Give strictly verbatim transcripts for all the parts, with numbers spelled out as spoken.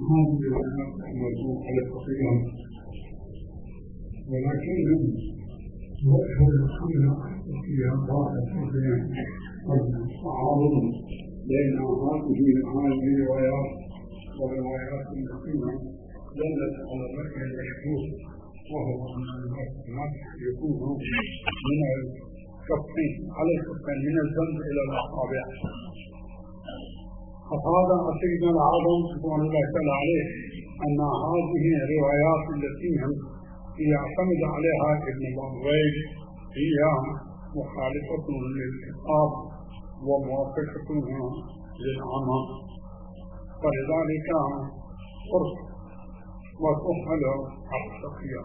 هذه الموضوع على التقييم، ولكن وجه الخير فيها ضاعت التعارض بين هذه الروايات والروايات التي دلت على الرأي المشهور، وهو أن المسح يكون من الكفين على الكفين من الذنب إلى الأصابع. فهذا سيدنا العظم سبحانه وتعالى عليه أن هذه الروايات التي يعتمد عليها ابن بابويه هي مخالفة للكتاب وموافقة للعمى، فلذلك فرص وتحمل على التقييم.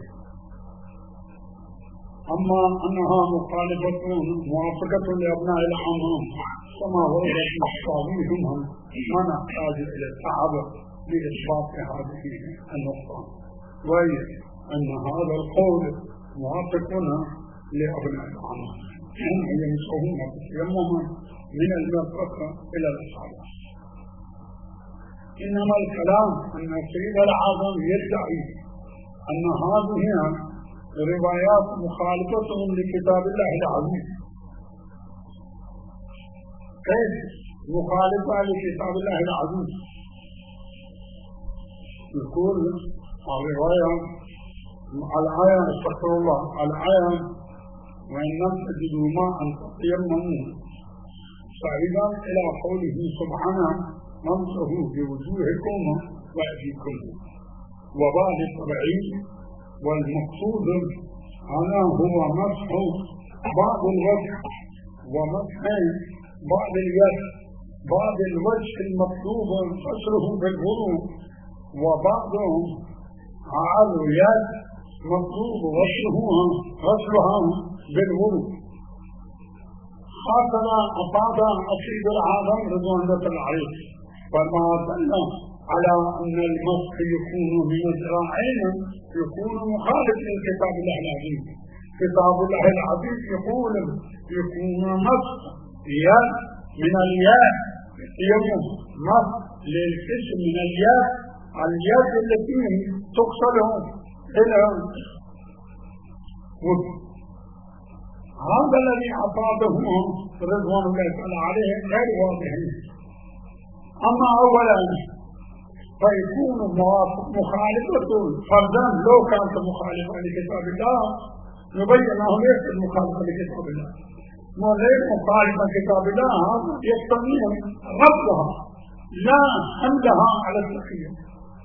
أما أنها مخالفة موافقة لأبناء العمى كما هو مستعظمهم ما نحتاج إلى التعب لإثبات هذه النقطة، وهي أن هذا القول موافق لأبناء العمى أن يمسحون تيمما من المرفق إلى الأصابع. إنما الكلام أن سيد العظم يدعي أن هذه روايات مخالفة لكتاب الله العزيز. كيف مخالفة لكتاب الله العزيز؟ يقول الرواية الآية استغفر الله الآية وإن لم تجدوا ماء فتيمموا صعيدا إلى قوله سبحانه وامسحوا بوجوهكم وأيديكم، وبعد التبعيد والمقصود هذا هو مسح بعض الوجه ومسح بعض اليد، بعض الوجه المطلوب غسله بالوضوء وبعضهم على اليد مطلوب غسلها غسلها بالوضوء. هكذا أفاد السيد العظم رضوان الله عليه، فما دل على أن المسح يكون من الذراعين يكون مخالف لكتاب الله العزيز. كتاب الله العزيز يقول يكون مسح يد من اليد يوم مسح للجسم من اليد اليد التي تغسل إلى وضوء. هذا الذي أفاده رضوان الله عليه غير واضح. أما أولا فيكون مخالفة فرضا لو كانت مخالفة لكتاب الله نبين أنه ليس مخالفة لكتاب الله، ما غير مخالفة لكتاب الله يستطيع رفضها لا حملها على التقييم.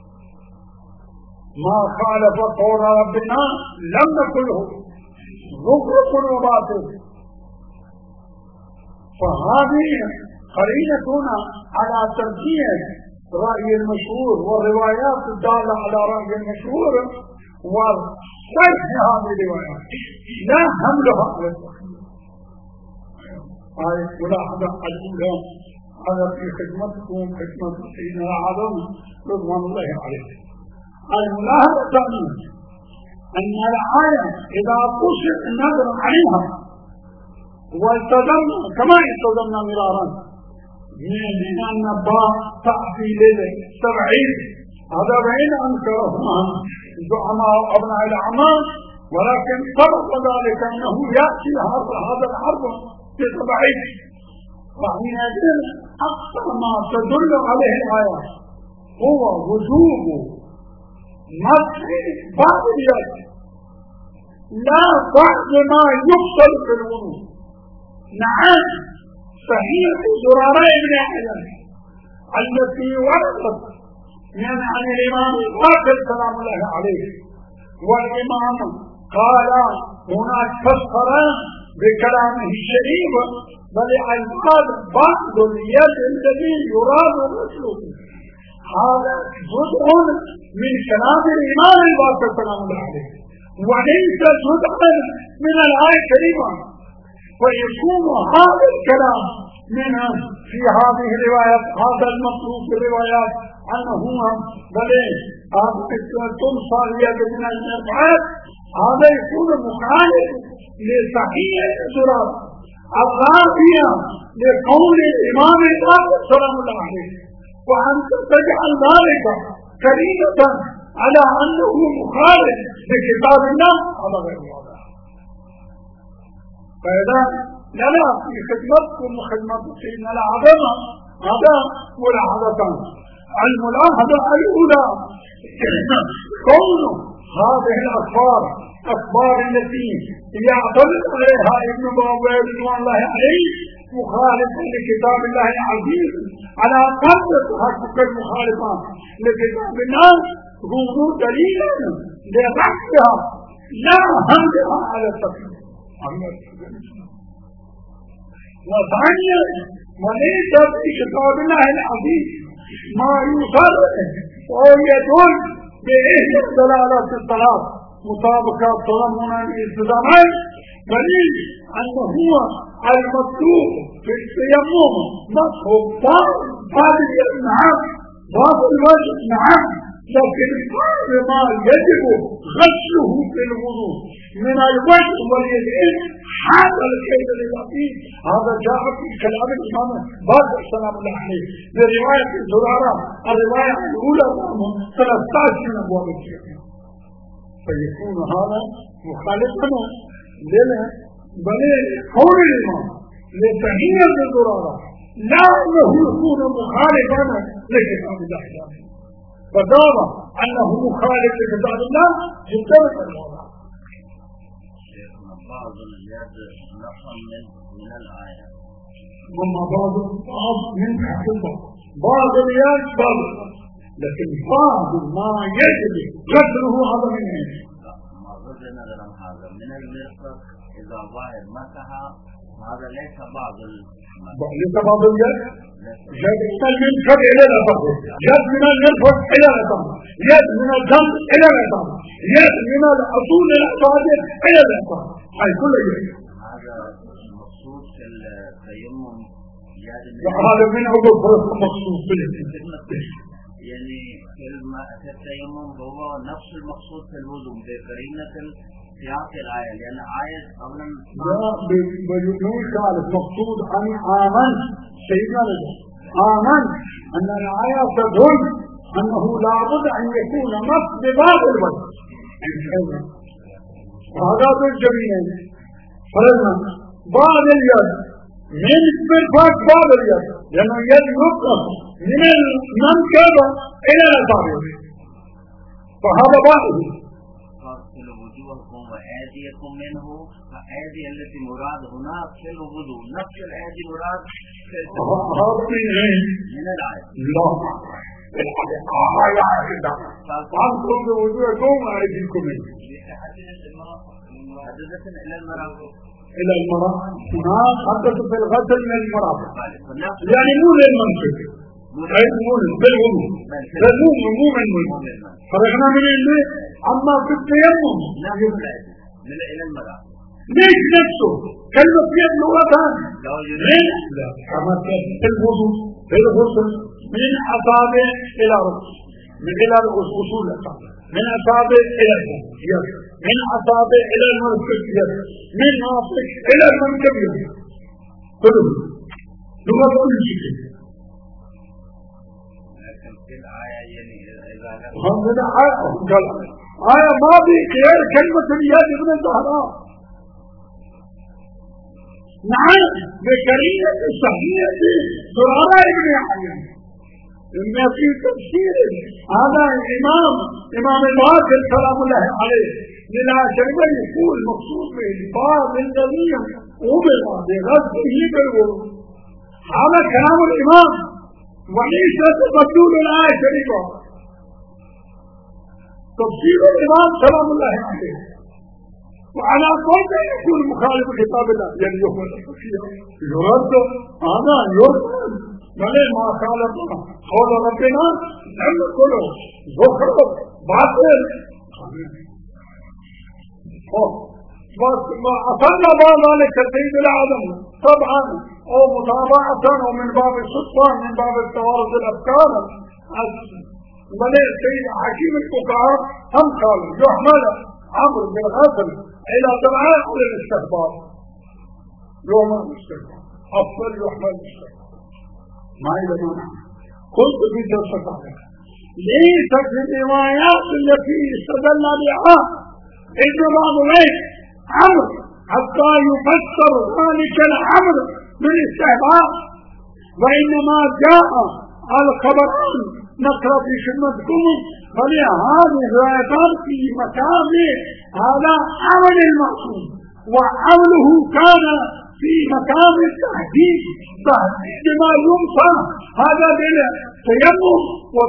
ما خالف قول ربنا لم نقله نطلق وباطل، فهذه قرينة على ترجيح رأي المشهور والروايات الدالة على رأي المشهور وشرح هذه الروايات لا حملها على التقييم. هذه ملاحظة الأولى هذا في خدمتكم خدمة سيدنا العظم رضوان الله عليه. الملاحظة الثانية أن الآية إذا قصر النظر عليها والتزمنا كما التزمنا مرارا من أن باء تأتي للتبعيد هذا بين أنكرهما زعماء أبناء الأعمال، ولكن سبق ذلك أنه يأتي هذا الحرب بتبعيد، وحينئذ أكثر ما تدل عليه الآية هو وجوب مسح بعض اليد لا بعض ما يفصل في الوضوء. نعم صحيح زرارة ابن حجر التي وردت من عن الإمام القاسم سلام الله عليه، والإمام قال هناك فسر بكلامه الشريف بل المراد بعض اليد الذي يراد غسله. هذا جزء من كلام الإمام القاسم سلام الله عليه وليس جزءا من الآية الكريمة، فيكون هذا الكلام من في هذه الروايات هذا المطلوب في الروايات أنه بل تنصى اليد من المرفقات هذا يكون مخالف لصحيح الزرار الرافية لقول الإمام القاسم سلام الله عليه، وأنت تجعل ذلك قرينة على أنه مخالف لكتاب الله هذا غير واضح. فإذا لنا في خدمتكم وخدمة سيدنا العظمة هذا ملاحظتان. الملاحظة الأولى كون هذه الأخبار أخبار التي يعتمد عليها ابن بابا رضوان الله عليه مخالفة لكتاب الله العزيز على قدر تحقق المخالفة لكتاب الله هو دليلا لبحثها لا همها على التفسير. وثانيا وليس في كتاب الله العزيز ما يصرح أو يدل بإحدى دلالات الصلاة مطابقة تضمنا الالتزامات دليل أنه هو المطلوب في التيمم مطلوب باب النعم باب الوجه نعم، لكن بعض ما يجب غسله في الوضوء من الوجه واليدين هذا الكيد اللطيف هذا جاء في كلام الإمام باقر سلام الله عليه برواية زرارة الرواية الأولى ثلاثة عشر من أبواب التيمم. فيكون هذا مخالفا لنا بل قول الإمام لتهيئة الزرارة لا أنه يكون مخالفا لكتاب الله تعالى، فدام أنه مخالف لكتاب الله ينتبه الوضع. شيخنا بعض اليد نفهم من الآية وما بعض بعض من حكمه بعض اليد بعض، لكن بعض ما يجب قدره هذا من ايش؟ ما ضدنا لهم هذا من المرفق إذا ظاهر مسحها هذا ليس بعض ليس بعض اليد جد من الفرق إلى الأطراف، يد من المرفق إلى الأطراف، يد من الجنب إلى الأطراف، يد من الأصول الأصابع إلى الأطراف، هاي كل يد. هذا المقصود في التيمم هذا من عضو مخصوص بالتيمم، يعني في التيمم هو نفس المقصود في الوضوء بقرينة سياق الآية، لأن آية قبل لا بيقول قال المقصود عن آمن سيدنا رجل آمن أن الآية تدل أنه لابد أن يكون نص بباب الوجه وهذا بالجبينين فرزنا بعض اليد من بالفاق بعض اليد لأن اليد يطلق من المنكب إلى الأصابع فهذا بعضه. فاغسلوا وجوهكم وأيديكم منه، فأيدي التي مراد هنا في الوضوء نفس الأيدي مراد في من الآية. لا فاغسلوا وجوهكم وأيديكم منه حدثت إلى المرأة إلى المرأة هنا حدث في الغسل من المرأة يعني مو للمنكب أي مو بالوضوء بالوضوء مو من المنكب فرقنا من اللي أما في التيمم من إلى المرأة ليش نفسه كلمة يد لغتان لا كما في الوضوء في الغسل من أصابع إلى رأس من إلى الأصول الأصابع من أصابع إلى يد من أصابع إلى المرفق يد من ناصك إلى المنكب يد كله لغة كل شيء. لكن في الآية يعني إذا هذا آية قال آية ما في غير كلمة اليد ابن الزهراء نعم بكريمة صحيحة زرارة ابن حيان إن في تفسير هذا الإمام إمام الباقر سلام الله عليه للا شرب يقول مقصود به الباب الذي أمر بغسله بالوضوء هذا كلام الإمام وليس تفسير الآية الشريفة تفسير الإمام سلام الله عليه وعلى قول يكون مخالف كتاب الله يعني يوم التفسير يرد هذا يرد بل ما خالف قول ربنا لم كله ذكر باطل بس ما أصلنا بعض ذلك سيد العالم طبعا أو متابعة أو من باب السلطان من باب التوارث الأفكار بل سيد حكيم الفقهاء هم قالوا يحمل أمر بالغسل إلى دعاء للاستخبار يوم الاستخبار أفضل يحمل الاستخبار ما إلى معنى قلت في جلسة ليست الروايات التي استدل بها ابن راهويه عمرو حتى يفسر ذلك الامر بالاستحباب، وانما جاء الخبران نقرا في خدمتكم فلهذه الروايات في مكان هذا عمل المعصوم، وعمله كان في مكان التحديد تحديد ما ينفع هذا بالتيمم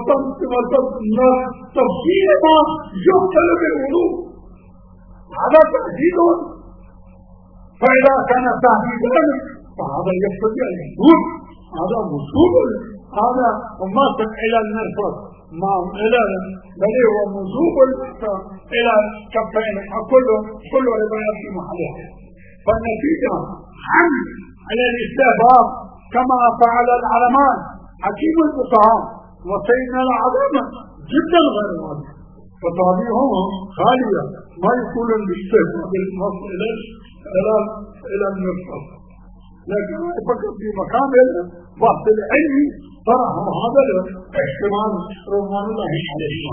وتفصيل ما يقبل بالوضوء، هذا تحديد. فإذا كان تحديدا فهذا يقتضي الوجوب، هذا وصول، هذا مصل إلى المرفق ما إلى بل هو وصول إلى كفين، كل كل رواية في محلها. فالنتيجة حمل على الاستحباب كما فعل العلماء حكيم الفقهاء وسيدنا العظيم جدا غير واضح، فتابعهم خالية ما يكون الاستحباب بالنص إلى إلى إلى المرفق، لكن فقط في مقام بحث العلم طرح هذا الاحتمال رضوان الله عليهم.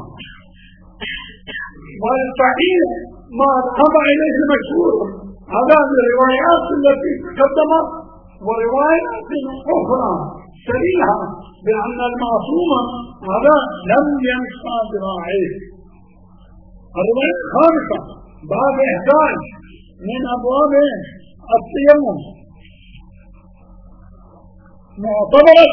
والصحيح ما طبع إليه المشهور هذا الروايات التي تقدمت وروايات أخرى صريحة بأن المعصوم هذا لم ينسى ذراعيه. الرواية الخامسة باب إحداث من أبواب التيمم معتبرة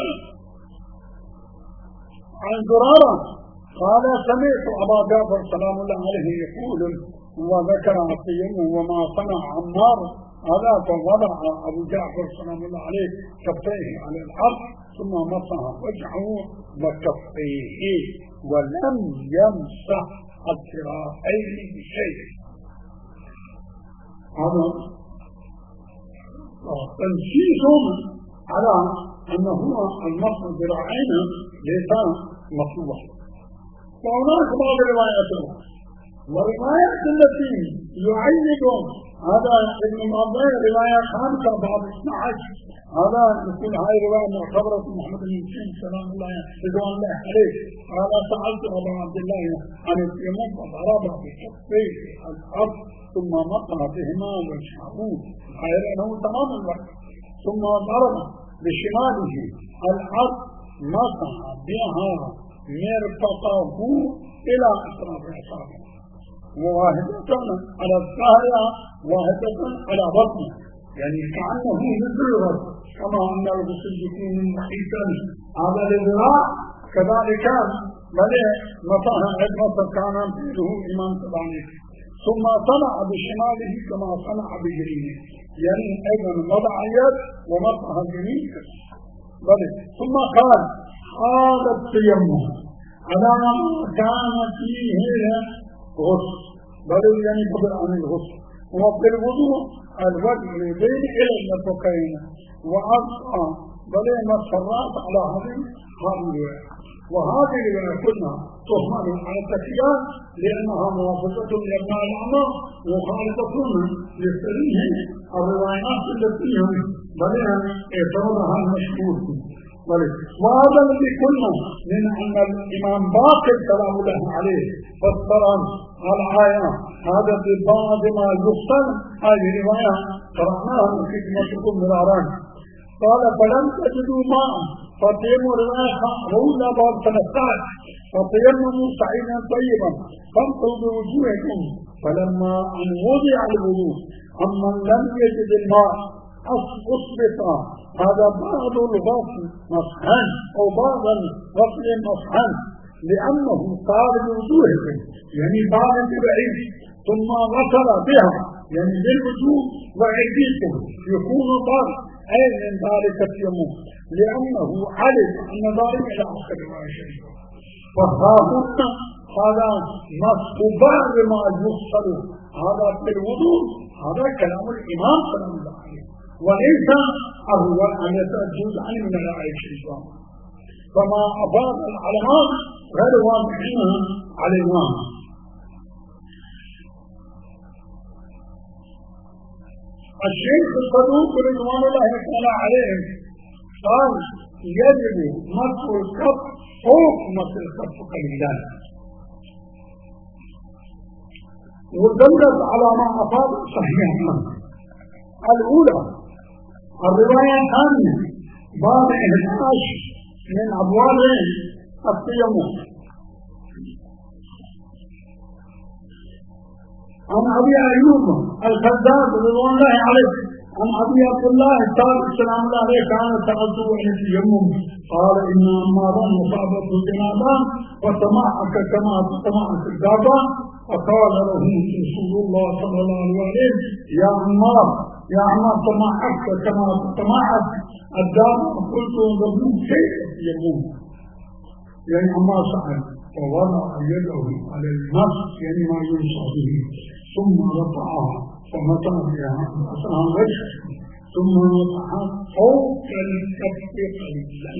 عن زرارة قال سمعت أبا جعفر سلام الله عليه يقول وذكر التيمم وما صنع عمار هذا، فوضع أبو جعفر سلام الله عليه كفيه على الأرض ثم مسح وجهه وكفيه ولم يمسح الذراعين بشيء. هذا تنشيط على أنه المسح الذراعين ليس مطلوبا. وهناك بعض الروايات والروايات التي يعيد هذا ابن معبر رواية خامسة بعض اثنى عشر، هذا يقول هاي رواية معتبرة محمد بن مسلم سلام الله رضوان الله عليه قال سألت أبا عبد الله عن التيمم فضرب بكفيه الأرض ثم مقع بهما وجهه غير أنه تمام الوقت، ثم ضرب بشماله الأرض مسح بها مرفقه إلى أطراف أصابعه، وواحدة على الظاهرة واحدة على بطنه، يعني كأنه مثل الرجل كما أن الغسل يكون محيطا على الذراع كذلك بل مسح عظمة كان فيه إمام كذلك، ثم صنع بشماله كما صنع بيمينه، يعني أيضا وضع يد ومسح اليمين بل ثم قال هذا التيمم على ما كان فيه غسل بل يعني بدل عن الغسل، وفي الوضوء الوجه بين إلى المرفقين وأبقى بل مسح الرأس على هذه الرواية. وهذه الرواية كلها تحمل على التكيان لأنها موافقة لأبناء الأعمى وخالفة للسريه الروايات التي بل اعتبرها المشهور. وهذا الذي قلنا من أن الإمام باقر سلام الله عليه فسر الآية هذا ببعض ما يحسن هذه الرواية قرأناها في خدمتكم مرارا. قال فلم تجدوا ماء فتيموا رواية رونا بعض ثلاثات فتيمموا سعيدا طيبا فامسحوا بوجوهكم، فلما أن وضع الوضوء أما لم يجد الماء أصبت هذا بعض الغسل مسحا أو بعض الغسل مسحا لأنه قال بوجوهكم يعني بعض بعيد ثم غسل بها يعني بالوجوه وأيديكم يكون بعض أي من ذلك التيمم لأنه علم أن ذلك إلى آخر الرواية الشريفة. فهذا هذا مسح بعض ما يغسل هذا في الوضوء، هذا كلام الإمام صلى الله عليه وسلم وليس أهو أن يتجوز عن من الآية الشريفة. فما أفاد العلماء غير واضحين على الإمام. الشيخ الصدوق رضوان الله تعالى عليه قال يجب مسح الكف فوق مثل الخف قليلا. ودلت على ما أفاد صحيحا. الأولى الرواية الثانية باب إحداش من أبواب التيمم. عن أبي أيوب الخزاز رضوان الله عليه عن أبي عبد الله الصادق سلام الله عليه كان تغزو عن التيمم قال إن عمارا مصابة جنابا وتمعك كما تمعك الدابة فقال له رسول الله صلى الله عليه وسلم يا عمار يا عمار تمعك كما تمعك الدابة. قلت له كيف التيمم؟ يعني عمار سأل فوضع يده على الماء يعني ما ينصح به ثم رفعها فمسح بها مسح وجهه ثم مسح فوق الكف قليلا.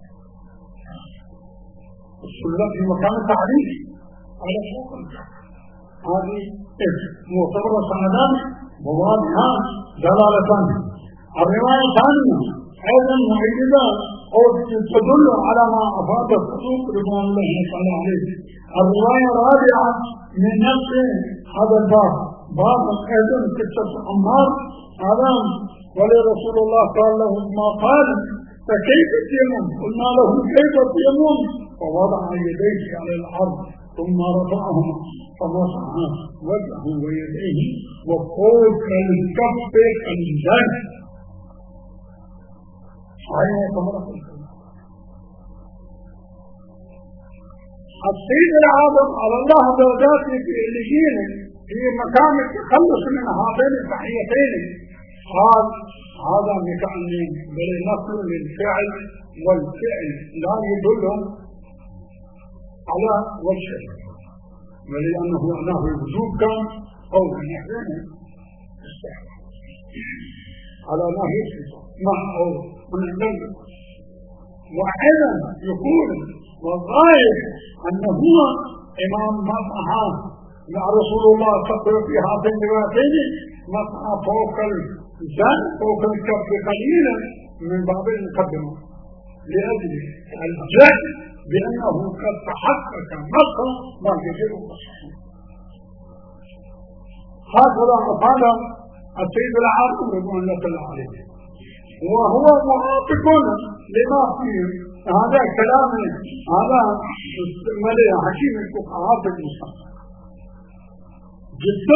السلة في مكان التعريف على فوق الكف هذه معتبرة سندان وواضحة دلالتان. الرواية الثانية أيضا معجزة أو تدل على ما أفاد الصدوق رضوان الله تعالى عليه. الرواية الرابعة من نفس هذا الباب باب أيضا قصة عمار هذا ولرسول الله قال له ما قال فكيف التيمم؟ قلنا له كيف التيمم؟ فوضع يديه على الأرض ثم رفعهما فمسح وجهه ويديه وفوق الكف قليلا. السيد العظيم على الله درجاته في اللجين في مكان التخلص من هذين التحيتين قال هذا مكان بل نقل للفعل والفعل لا يدل على وجه ولأنه أنه الوجوب كان أو نحن على ما يثبت مع أو من البلد. وأيضا يقول والظاهر أنه هو إمام مسحا مع رسول الله صلى الله عليه وسلم في هذين الروايتين مسحا فوق الجن فوق الكف قليلا من باب المقدمة لأجل الجهل بأنه قد تحقق مسحا ما يجب مسحا. هكذا قال السيد العاصم رضوان الله تعالى عليه وهو موافق لما فيه هذا كلام هذا استعمال حكيم الفقهاء في المصحف جدا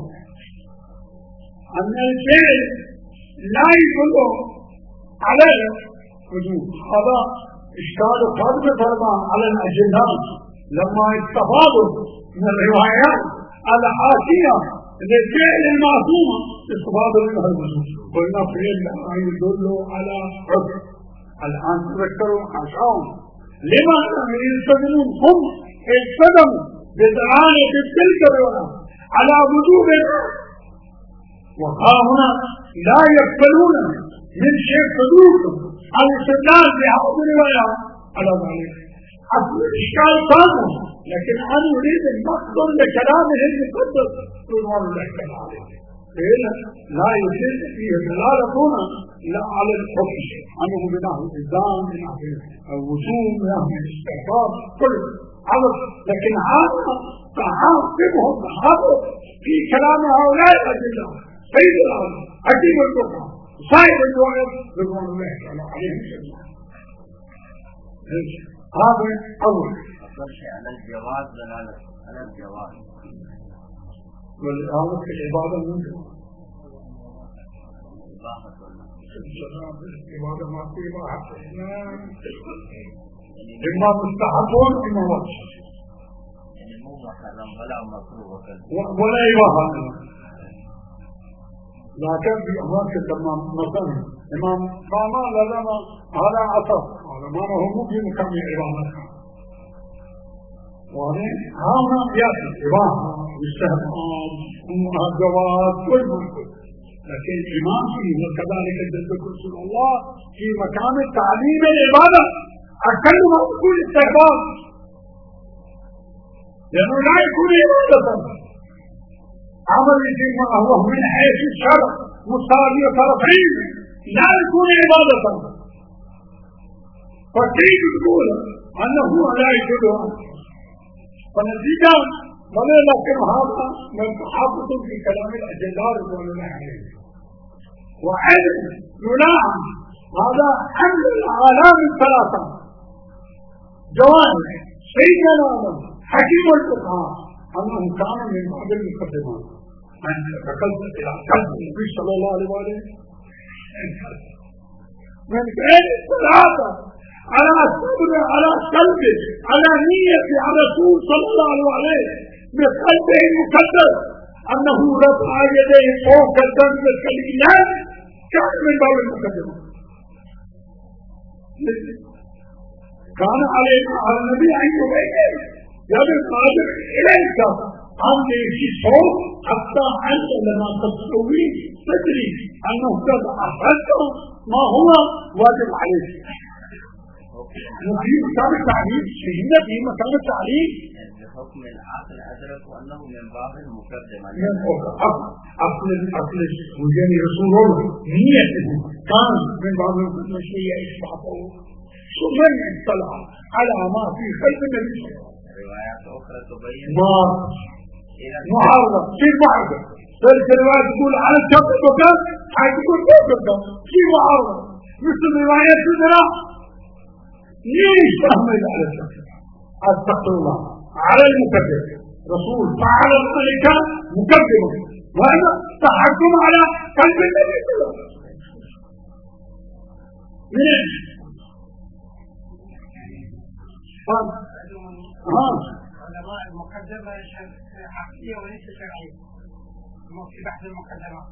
أن الشيء لا يدل على وجود. هذا إشكال فرد فرما على الأجناد لما استفادوا من الروايات الآتية للفعل المعصوم استفادوا منها الوجود. قلنا فعل لا يدل على عذر. الآن تذكروا عشان لما يستخدمون هم استخدموا بدعاية تلك الرواية على وجوب وها هنا لا يقبلون من شيء صدوق الاستدلال بهذه الرواية على ذلك. أصل الإشكال صادم لكن أنا أريد أن أخذ لكلامه المقدس رضوان الله تعالى عليه فإن لا يصير فيه دلالة هنا لا على الحكم أنه بناه الإلزام بناه الوجوب بناه الاستحقاق كل هذا. لكن هذا تعاقبهم هذا في كلام هؤلاء الأدلة سيد العالم حكيم الفقهاء صاحب الرواية رضوان الله تعالى عليه وسلم. هذا أول على الجواز دلالة على الجواز والإعادة في العبادة ممكن العبادة ما في إباحة إما مستحبون إما وجه يعني مو محرم ولا مكروه ولا إباحة. لكن في أماكن لما مثلا إمام قاما لازم هذا عصر هذا ما هو ممكن كم إباحة وهذا هذا يأتي إباحة واستهبال ومهجوات كل ممكن. لكن الإمام فيه وكذلك الذكر رسول الله في مكان التعليم العبادة أكل ما يكون استهبال لأنه لا يكون عبادة عمل يجب معه من حيث الشرع مساوي طرفين لا يكون عبادة. فكيف تقول أنه لا يجوز فنتيجة بل لكن هذا من تحفظ في كلام الأجلال رضوان الله عليهم وعلم يلام هذا حمل العالم الثلاثة جوانب سيدنا العالم حكيم الفقهاء أنه كان من بعض المقدمات أن تقلت إلى قلب النبي صلى الله عليه وسلم من بين الثلاثة على الصبر على قلبه على نية على الرسول صلى الله عليه وسلم بقلبه المقدس أنه رفع يديه فوق الدم الكلمات كان من باب المقدمة كان علينا على النبي أن يبين يد القادر إليك أن يمشي صوت حتى أنت لما تستوي تدري أنه قد أخذت ما هو واجب عليك في مكان التعليم شهيدة في مكان التعليم بحكم العقل أدرك أنه من باب المقدمة من أصل أصل وجاني رسول الله نيته كان من باب المقدمة شيء إشباطه ثم يطلع على ما في قلب النبي صلى الله عليه وسلم روايات أخرى تبين ما معارضة في معارضة ذلك الرواية تقول على الكفر وكذا حيث تقول كفر في معارضة مثل رواية سدرة ليش أحمد على الكفر أستغفر الله على المكذب رسول فعل الملكة مكذبة وهذا تحكم على قلب النبي صلى الله عليه وسلم ليش؟ ها علماء المقدمة عقلية وليس شرعية في بحث المقدمة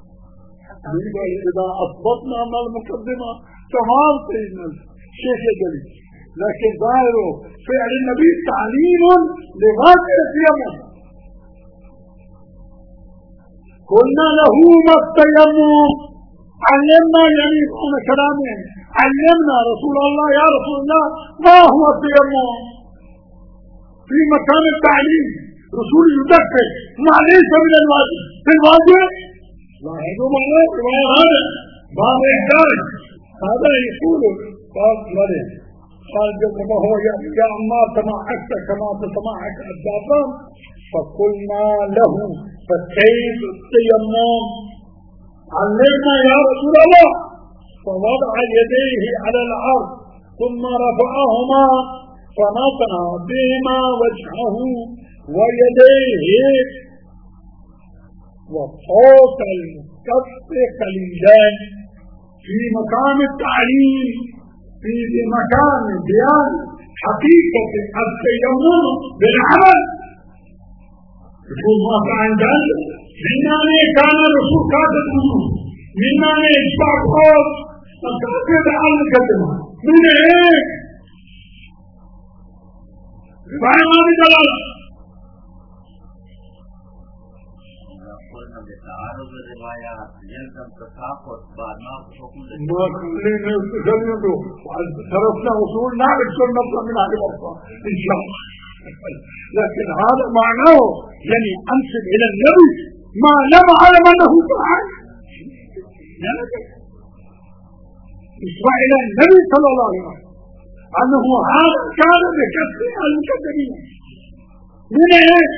إذا أثبتنا أن المقدمة تمام سيدنا الشيخ الجليل لكن ظاهره فعل النبي تعليم لغاية التيمم قلنا له ما التيمم علمنا يعني قلنا كلامين علمنا رسول الله يا رسول الله ما هو التيمم في مكان التعليم رسول يذكر ما ليس من الواجب في الواجب لا يدوم عليه رواية هذا باب إحداث هذا يقول قال ماذا قال جل ما هو يا عمار تماعكت كما تتماعك الزعفران فقلنا له فكيف التيمم علمنا يا رسول الله فوضع يديه على الأرض ثم رفعهما فنطع بهما وجهه ويديه وفوق الكف قليلان في مكان التعليم في مكان بيان حقيقة التيمم بالعمل يقول ما كان ذلك منا كان الرسول كاتب منا إشباع قول فكاتب على المقدمة من ايه رواية ما بدلالة قلنا بتعارض الروايات يلزم تساقط بعد ما حكم ما كلنا نتكلم وصرفنا وصول نعرف شو نطلع من هذه الأخطاء إن شاء الله لكن هذا معناه يعني أنسب إلى النبي ما لم أعلم أنه فعل اسمع إلى النبي صلى الله عليه وسلم أنه هذا كان بكسر المكذبين من إيش؟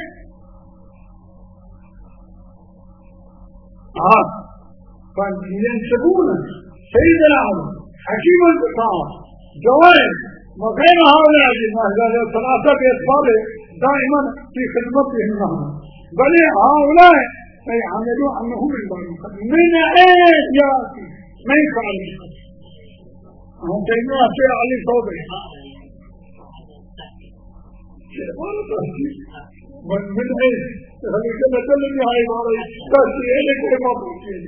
آه فينسبون سيد العالم حكيم الفقهاء جوائز وغير هؤلاء الثلاثة بإصباره دائما في خدمتهم بل هؤلاء يعملوا أنه من باب من أين يأتي من يفعل هم كيما في علي صوبه من من أين هل كما تلمي هاي ماري تأتي إليك وما بوشيني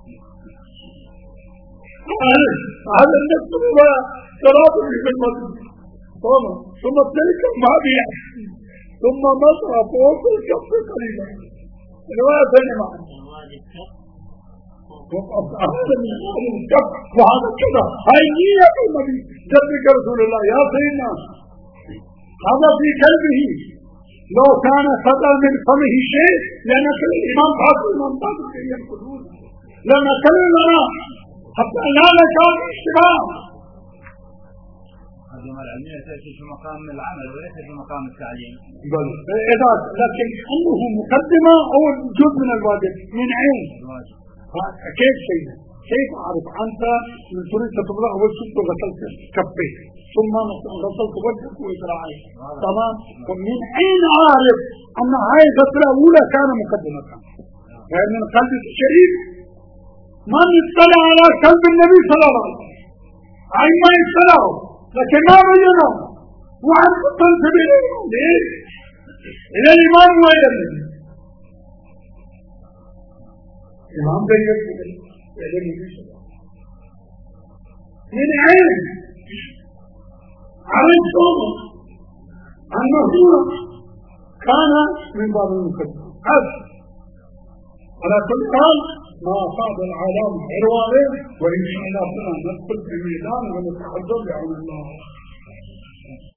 هذا النفس هو ترابط في المسجد ثم تلك ما بيع ثم مصر فوق الكف قريبا الرواية ثانية معنا هذا من هذا الكف وهذا كذا هاي نية النبي جبك رسول الله يا سيدنا هذا في قلبه لو كان صدر من فمه شيء لنقل الإمام فاضل الإمام فاضل ينقلون لنقل لنا حتى لا نكاد اشتباه المقدمة العلمية تأتي في مقام العمل وليس في مقام التعليم. بل إذا لكن أنه مقدمة أو جزء من الواجب من عين كيف شيء كيف أعرف أنت من تريد تطلع أول شفت غسلت كفيك ثم غسلت وجهك وإسرائيل تمام ومن أين أعرف أن هاي غسلة أولى كان مقدمة غير من قلب الشريف ما نطلع على قلب النبي صلى الله عليه وسلم عين ما يطلعوا لكن ما بينه وعن تنتبهين ليه إلى الإمام وإلى النبي الإمام بيجب إلى النبي من عين عرفتم أنه كان من باب المقدمة هذا على كل حال ما أصاب العالم عروانه وإن شاء الله ندخل في الميدان ونتحدث عن الله.